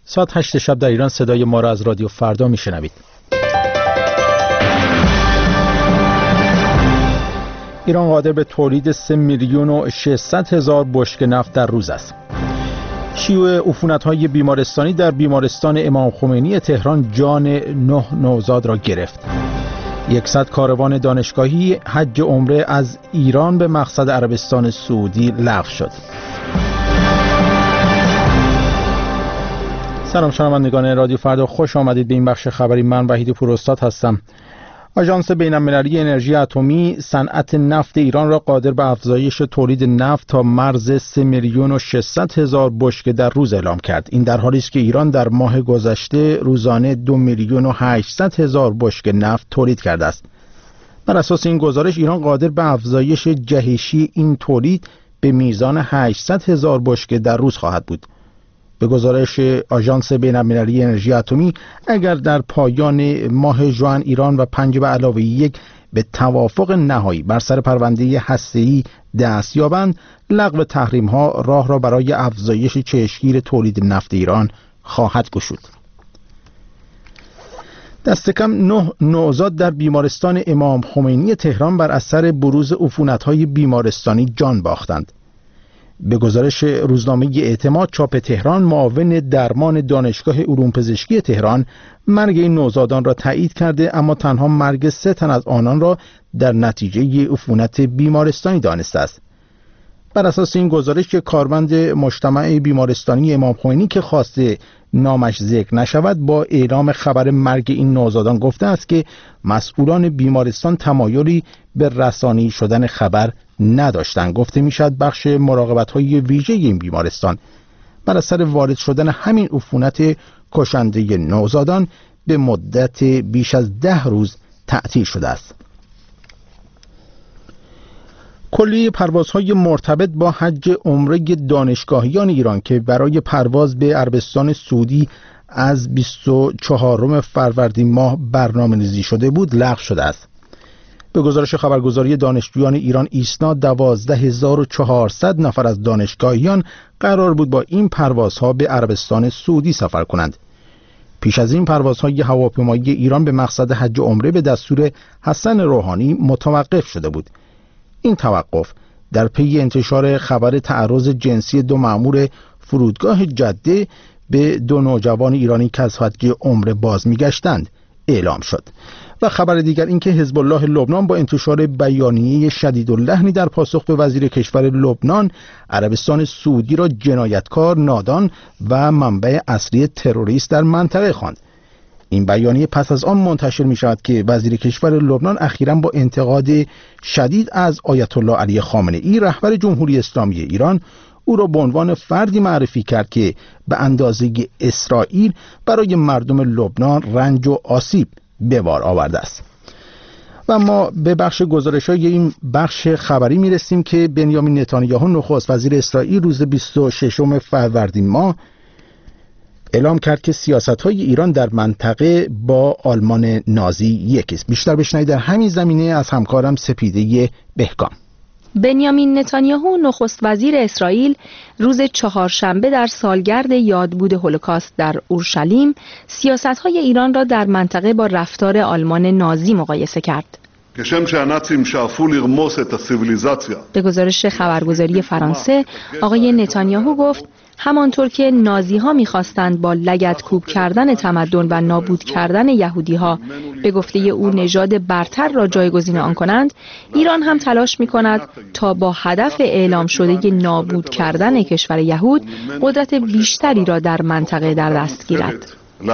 ساعت 8 شب در ایران صدای ما را از رادیو فردا میشنوید. ایران قادر به تولید 3,600,000 بشکه نفت در روز است. شیوع عفونت‌های بیمارستانی در بیمارستان امام خمینی تهران جان 9 نوزاد را گرفت. 100 کاروان دانشگاهی حج عمره از ایران به مقصد عربستان سعودی لغو شد. سلام شنوندگان رادیو فردا، خوش آمدید به این بخش خبری. من وحید پوراستاد هستم. آژانس بین‌المللی انرژی اتمی صنعت نفت ایران را قادر به افزایش تولید نفت تا مرز 3,600,000 بشکه در روز اعلام کرد. این در حالی است که ایران در ماه گذشته روزانه 2,800,000 بشکه نفت تولید کرده است. بر اساس این گزارش ایران قادر به افزایش جهشی این تولید به میزان 800,000 بشکه در روز خواهد بود. به گزارش آژانس بین‌المللی انرژی اتمی، اگر در پایان ماه ژوئن ایران و 5+1 به توافق نهایی بر سر پرونده هسته‌ای دست یابند، لغو تحریم‌ها راه را برای افزایش چشمگیر تولید نفت ایران خواهد گشود. دست کم 9 نوزاد در بیمارستان امام خمینی تهران بر اثر بروز عفونت‌های بیمارستانی جان باختند. به گزارش روزنامه اعتماد چاپ تهران، معاون درمان دانشگاه علوم پزشکی تهران مرگ این نوزادان را تایید کرده، اما تنها مرگ 3 تن از آنان را در نتیجه عفونت بیمارستانی دانسته است. بر اساس این گزارش که کارمند مجتمع بیمارستانی امام خمینی که خواسته نامش ذکر نشود با اعلام خبر مرگ این نوزادان گفته است که مسئولان بیمارستان تمایلی به رسانی شدن خبر نداشتند. گفته میشد بخش مراقبت‌های ویژه این بیمارستان بر اثر وارد شدن همین عفونت کشنده نوزادان به مدت بیش از 10 روز تعطیل شده است. کلیه پروازهای مرتبط با حج عمره دانشگاهیان ایران که برای پرواز به عربستان سعودی از 24 فروردین ماه برنامه‌ریزی شده بود لغو شده است. به گزارش خبرگزاری دانشجویان ایران ایسنا، 12,400 نفر از دانشگاهیان قرار بود با این پروازها به عربستان سعودی سفر کنند. پیش از این پروازهای هواپیمایی ایران به مقصد حج عمره به دستور حسن روحانی متوقف شده بود. این توقف در پی انتشار خبر تعرض جنسی 2 مأمور فرودگاه جده به 2 نوجوان ایرانی که از حج عمره باز می‌گشتند اعلام شد. و خبر دیگر این که حزب الله لبنان با انتشار بیانیه شدیداللحنی در پاسخ به وزیر کشور لبنان عربستان سعودی را جنایتکار، نادان و منبع اصلی تروریست در منطقه خواند. این بیانیه پس از آن منتشر می شود که وزیر کشور لبنان اخیراً با انتقاد شدید از آیت الله علی خامنه‌ای رهبر جمهوری اسلامی ایران او را به عنوان فردی معرفی کرد که به اندازه اسرائیل برای مردم لبنان رنج و آسیب به بار آورده است. و ما به بخش گزارش‌های این بخش خبری می‌رسیم که بنیامین نتانیاهو نخست وزیر اسرائیل روز 26 فروردین ماه اعلام کرد که سیاست‌های ایران در منطقه با آلمان نازی یکی است. بیشتر بشنوید در همین زمینه از همکارم سپیده بهکام. بنیامین نتانیاهو نخست وزیر اسرائیل روز چهارشنبه در سالگرد یادبود هولوکاست در اورشلیم سیاست‌های ایران را در منطقه با رفتار آلمان نازی مقایسه کرد. به گزارش خبرگزاری فرانسه، آقای نتانیاهو گفت همانطور که نازی‌ها می‌خواستند با لگدکوب کردن تمدن و نابود کردن یهودی‌ها به گفته او نژاد برتر را جایگزین آن کنند، ایران هم تلاش می‌کند تا با هدف اعلام شده نابود کردن کشور یهود قدرت بیشتری را در منطقه در دست گیرد.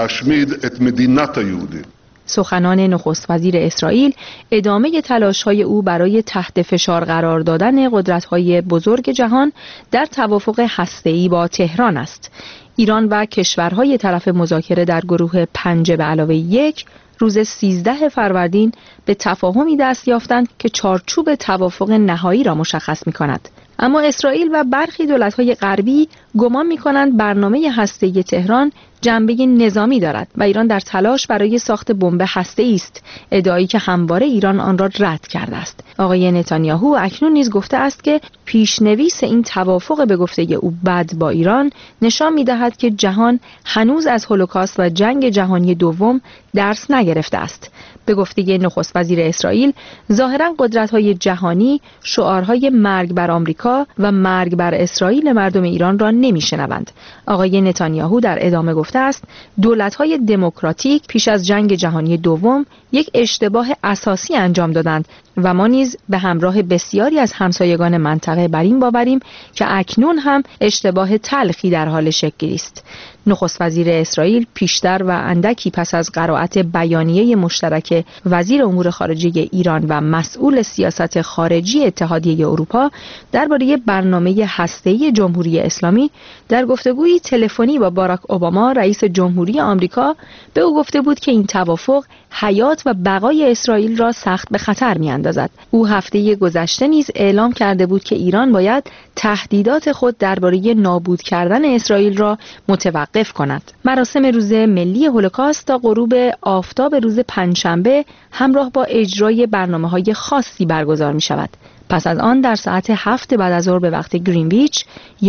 سخنان نخست وزیر اسرائیل ادامه تلاش‌های او برای تحت فشار قرار دادن قدرت‌های بزرگ جهان در توافق هسته‌ای با تهران است. ایران و کشورهای طرف مذاکره در گروه 5+1 روز 13 فروردین به تفاهمی دست یافتند که چارچوب توافق نهایی را مشخص می‌کند. اما اسرائیل و برخی دولت‌های غربی گمان می‌کنند برنامه هسته‌ای تهران جنبه نظامی دارد و ایران در تلاش برای ساخت بمب هسته‌ای است، ادعایی که همواره ایران آن را رد کرده است. آقای نتانیاهو اکنون نیز گفته است که پیشنویس این توافق به گفته او بد با ایران نشان می‌دهد که جهان هنوز از هولوکاست و جنگ جهانی دوم درس نگرفته است. به گفته نخست وزیر اسرائیل، ظاهراً قدرت‌های جهانی شعارهای مرگ بر آمریکا و مرگ بر اسرائیل مردم ایران را نمی‌شنوند. آقای نتانیاهو در ادامه گفته است دولت‌های دموکراتیک پیش از جنگ جهانی دوم یک اشتباه اساسی انجام دادند و ما نیز به همراه بسیاری از همسایگان منطقه بر این باوریم که اکنون هم اشتباه تلخی در حال شکل‌گیری است. نخست وزیر اسرائیل پیشتر و اندکی پس از قرائت بیانیه مشترک وزیر امور خارجه ایران و مسئول سیاست خارجی اتحادیه اروپا درباره برنامه هسته‌ای جمهوری اسلامی در گفتگویی تلفنی با باراک اوباما رئیس جمهوری آمریکا به او گفته بود که این توافق حیات و بقای اسرائیل را سخت به خطر می‌اندازد. او هفته گذشته نیز اعلام کرده بود که ایران باید تهدیدات خود درباره نابود کردن اسرائیل را متوقف کند. مراسم روز ملی هولوکاست تا غروب آفتاب روز پنجشنبه همراه با اجرای برنامه‌های خاصی برگزار می‌شود. پس از آن در ساعت 7 بعد از ظهر به وقت گرینویچ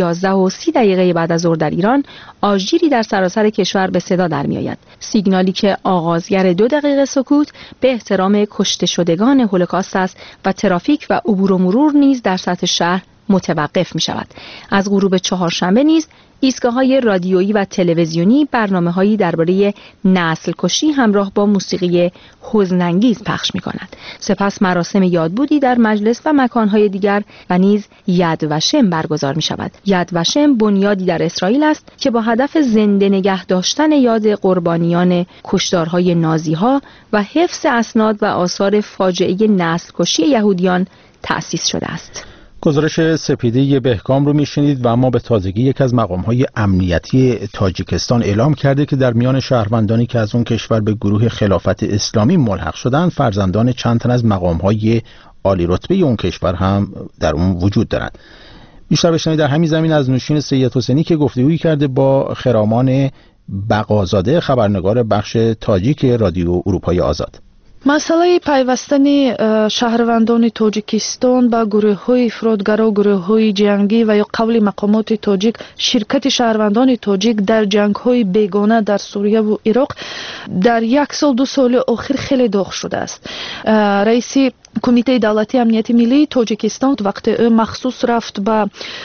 11:30 بعد از ظهر در ایران آژیری در سراسر کشور به صدا در می آید. سیگنالی که آغازگر 2 دقیقه سکوت به احترام کشته شدگان هولوکاست است و ترافیک و عبور و مرور نیز در سطح شهر متوقف می شود. از غروب چهارشنبه نیز ایستگاه‌های رادیویی و تلویزیونی برنامه‌هایی درباره نسل کشی همراه با موسیقی حزن‌انگیز پخش می‌کنند. سپس مراسم یادبودی در مجلس و مکان‌های دیگر و نیز ید وشم برگزار می‌شود. ید وشم بنیادی در اسرائیل است که با هدف زنده نگه داشتن یاد قربانیان کشتارهای نازی‌ها و حفظ اسناد و آثار فاجعه نسل کشی یهودیان تأسیس شده است. گزارش سپیده بهکام رو میشنید و اما به تازگی یک از مقام‌های امنیتی تاجیکستان اعلام کرده که در میان شهروندانی که از اون کشور به گروه خلافت اسلامی ملحق شدند فرزندان چند تن از مقام‌های عالی رتبه اون کشور هم در اون وجود دارند. بیشتر بشنوید در همین زمین از نوشین سید حسینی که گفتگویی کرده با خرامان بقازاده خبرنگار بخش تاجیک رادیو اروپای آزاد. مسئله پیوستن شهروندان تاجیکستان با گروه‌های افراطگرا، گروه‌های جنگی و یا قول مقامات تاجیک شرکت شهروندان تاجیک در جنگ‌های بیگانه در سوریه و عراق در 1 سال 2 سال اخیر خیلی داغ شده است. رئیس کمیته دولتی امنیت ملی تاجیکستان وقتی مخصوص رفت به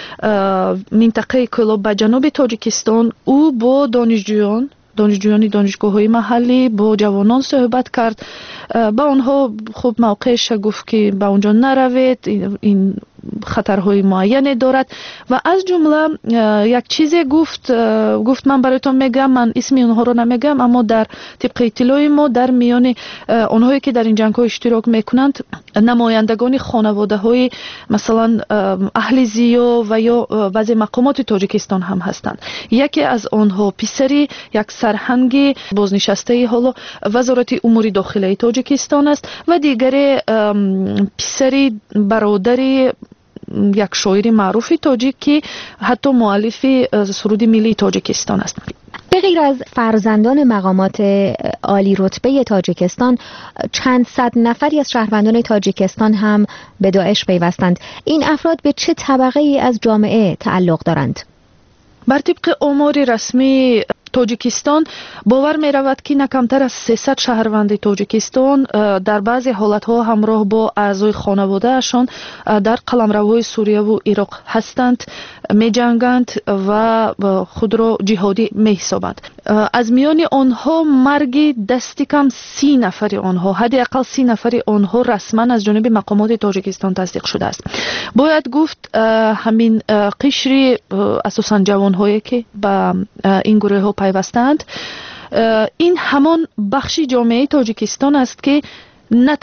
منطقه کلاب به جنوب تاجیکستان، او با دانشجویان دانشگاه‌های محلی با جوانان صحبت کرد. با آنها خوب موقعش گفت که به اونجا نروید، این خطرهای معینی دارد و از جمله یک چیزی گفت من براتون میگم، من اسم اونها رو نمیگم، اما در طبق اطلاع ما در میان اونهایی که در این جنگ ها اشتراک میکنند نمایندگان خانواده های مثلا اهل زیا و یا بعضی مقامات تاجیکستان هم هستند. یکی از آنها پسری یک سرهنگ بازنشسته حالا وزارت امور داخلی تاجیکستان است و دیگری پسری برادری یک شاعر معروف تاجیک که حتی مؤلف سرود ملی تاجیکستان است. به غیر از فرزندان مقامات عالی رتبه تاجیکستان، چند صد نفری از شهروندان تاجیکستان هم به داعش پیوستند. این افراد به چه طبقه ای از جامعه تعلق دارند؟ بر طبق آمار رسمی تاجیکستان باور می رود که نه کمتر از 300 شهروند تاجیکستان در بعضی حالتها همراه با اعضای خانواده اشان در قلمروهای سوریه و عراق هستند، می جنگند و خود را جهادی می حسابند. از میان آنها مرگ دست کم 30 نفر آنها، حداقل 30 نفر آنها رسما از جانب مقامات تاجیکستان تصدیق شده است. باید گفت همین قشر اساساً جوانهایی که به این گروه ها پیوستند، این همان بخشی جامعه تاجیکستان است که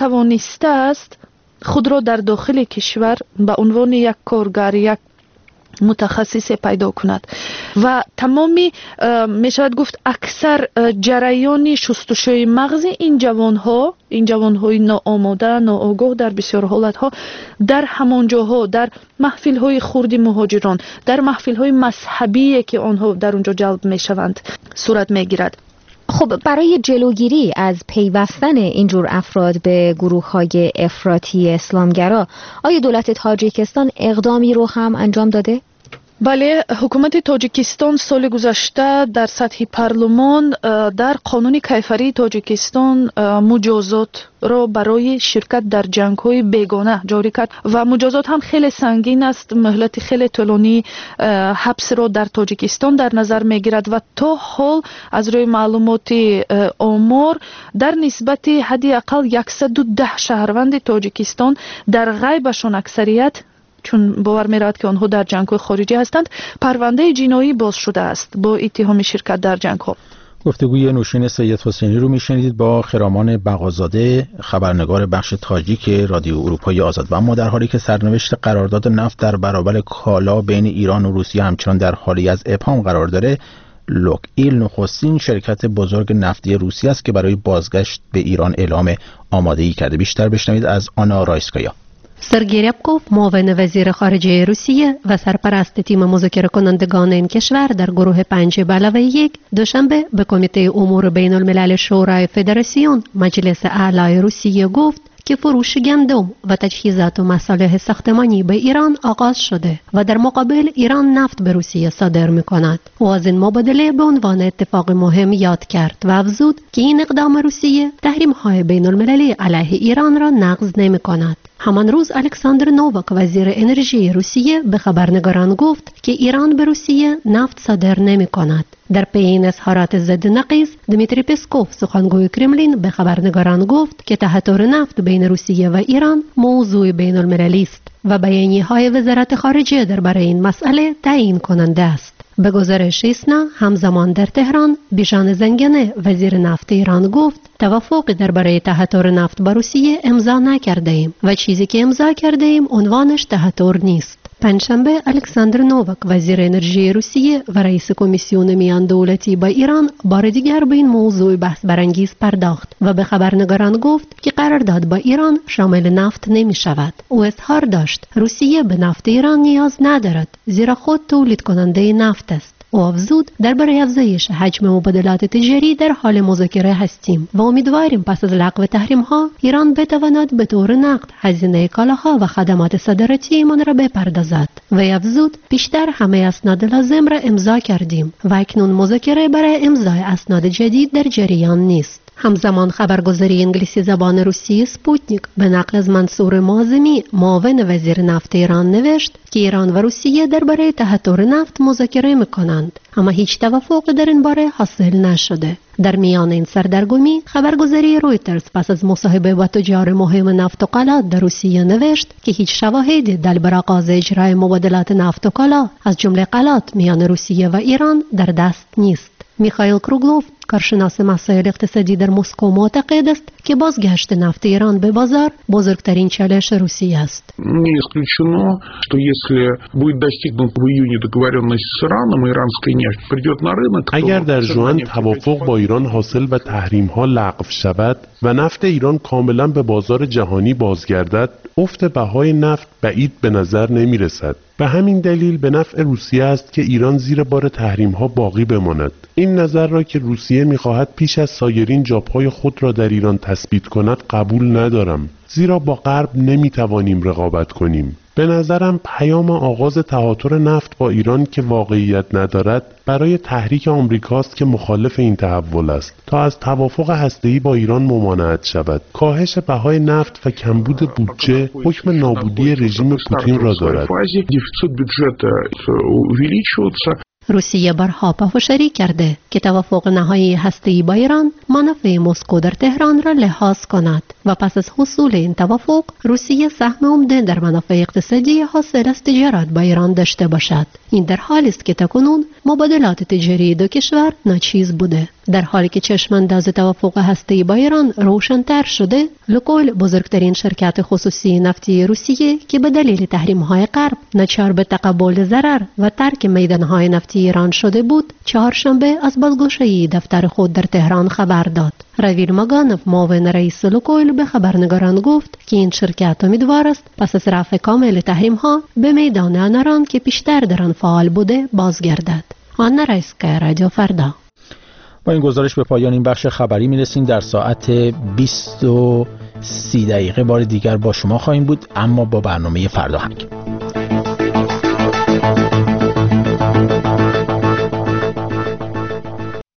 نتوانسته است خود را در داخل کشور به عنوان یک کارگر، یک متخصص پیدا کند و تمامی می شود گفت اکثر جریان شستشوی مغز این جوانهای ناآماده ناآگاه در بسیار حالتها در همان جاها، در محفل های خرد مهاجران، در محفل های مذهبی که آنها در اونجا جلب می شوند صورت می گیرد. خب برای جلوگیری از پیوستن اینجور افراد به گروه‌های افراطی اسلامگرا آیا دولت تاجیکستان اقدامی رو هم انجام داده؟ بله، حکومت تاجیکستان سال گذشته در سطح پارلمان در قانون کیفری تاجیکستان مجازات را برای شرکت در جنگ‌های بیگانه جاری کرد و مجازات هم خیلی سنگین است. مهلت خیلی طولانی حبس را در تاجیکستان در نظر می‌گیرد و تا حال از روی معلومات آمار در نسبت حداقل 110 شهروند تاجیکستان در غیبشان اکثریت، چون باور می‌رود که آنها در جنگ‌های خارجی هستند، پرونده جنایی باز شده است با اتهام شرکت در جنگ‌ها. گفتگوی نوشین سید حسینی رو میشنیدید با خرامان بقازاده، خبرنگار بخش تاجیک رادیو اروپای آزاد. و اما در حالی که سرنوشت قرارداد نفت در برابر کالا بین ایران و روسیه همچنان در حالی از ابهام قرار داره، لوک‌ایل نخستین شرکت بزرگ نفتی روسیه است که برای بازگشت به ایران اعلام آمادگی کرده. بیشتر بشنوید از آنا رایسکایا. سرگی ربکوف، معاون وزیر خارجه روسیه و سرپرست تیم مذاکره کنندگان این کشور در گروه 5+1 دوشنبه به کمیته امور بین الملل شورای فدراسیون مجلس اعلی روسیه گفت که فروش گندم و تجهیزات و مصالح ساختمانی به ایران آغاز شده و در مقابل ایران نفت به روسیه صادر می‌کند. و از این مبادله به عنوان اتفاق مهم یاد کرد و افزود که این اقدام روسیه تحریم‌های بین المللی علیه ایران را نقض نمی‌کند. همان روز الکساندر نوواک وزیر انرژی روسیه به خبرنگاران گفت که ایران به روسیه نفت صادر نمی‌کند. در پی این اظهارات ضد نقیض، دمیتری پسکوف سخنگوی کرملین به خبرنگاران گفت که تهاتر نفت بین روسیه و ایران موضوع بین المللی است و بیانیه‌های وزارت خارجه درباره این مسئله تعیین کننده است. به گزارش ایسنا همزمان در تهران بیژن زنگنه وزیر نفت ایران گفت توافقی درباره تهاتر نفت با روسیه امضا نکرده ایم و چیزی که امضا کرده ایم عنوانش تهاتر نیست. پنجشنبه الکساندر نوواک وزیر انرژی روسیه و رئیس کمیسیون میان دولتی با ایران بار دیگر به این موضوع بحث برانگیز پرداخت و به خبرنگاران گفت که قرارداد با ایران شامل نفت نمی شود. او اظهار داشت روسیه به نفت ایران نیاز ندارد زیرا خود تولید کننده نفت است. او افزود درباره افزایش حجم مبادلات تجاری در حال مذاکره هستیم و امیدواریم پس از لغو تحریم‌ها ایران بتواند به طور نقد هزینه کالاها و خدمات صادراتی ایمان را بپردازد. و افزود بیشتر همه اسناد لازم را امضا کردیم و اکنون مذاکره برای امضای اسناد جدید در جریان نیست. همزمان خبرگزاری انگلیسی زبان روسی سپوتنیک به نقل از منصور معظمی معاون وزیر نفت ایران نوشت که ایران و روسیه درباره تهاتر نفت مذاکره می‌کنند اما هیچ توافقی در این باره حاصل نشده. در میان این سردرگمی خبرگزاری رویترز پس از مصاحبه با تجار مهم نفت و کالا در روسیه نوشت که هیچ شواهدی در آغاز اجرای مبادلات نفت و کالا از جمله غلات میان روسیه و ایران در دست نیست. میخائیل کروگلوف کارشناس مسائل اقتصادی در مسکو معتقد است که بازگشت نفت ایران به بازار بزرگترین چالش روسیه است. Не исключено, что если будет достигнут в июне договоренность с Ираном, иранская нефть придет на рынок. اگر در ژوئن توافق با ایران حاصل و تحریم‌ها لغو شود و نفت ایران کاملا به بازار جهانی بازگردد، افت بهای نفت بعید به نظر نمی‌رسد. به همین دلیل به نفع روسیه است که ایران زیر بار تحریم‌ها باقی بماند. این نظر را که روسیه می‌خواهد پیش از سایرین جاپای خود را در ایران تثبیت کند قبول ندارم، زیرا با غرب نمی‌توانیم رقابت کنیم. به نظرم پیام آغاز تهاتر نفت با ایران که واقعیت ندارد برای تحریک آمریکاست که مخالف این تحول است تا از توافق هسته‌ای با ایران ممانعت شود. کاهش بهای نفت و کمبود بودجه حکم نابودی رژیم پوتین را دارد. روسیه بارها پافشاری کرده که توافق نهایی هسته‌ای با ایران منافع مسکو در تهران را لحاظ کند و پس از حصول این توافق روسیه سهم عمده در منافع اقتصادی حاصل از تجارت با ایران داشته باشد. این در حالی است که تاکنون مبادلات تجاری دو کشور ناچیز بوده. در حالی که چشمانداز توافق هسته‌ای با ایران روشن‌تر شده، لوکویل بزرگترین شرکت خصوصی نفتی روسیه که به دلیل تحریم‌های غرب ناچار به تقبل ضرر و ترک میدان‌های نفتی ایران شده بود، چهارشنبه از بازگشایی دفتر خود در تهران خبر داد. رویل ماگانوف، معاون رئیس لوکویل، به خبرنگاران گفت که این شرکت امیدوار است پس از رفع کامل تحریم‌ها به میدان اناران که پیشتر در آن فعال بوده بازگردد. آنا رایسکا، رادیو فردا. با این گزارش به پایان این بخش خبری میرسیم. در ساعت 20:30 بار دیگر با شما خواهیم بود، اما با برنامه فردا هم.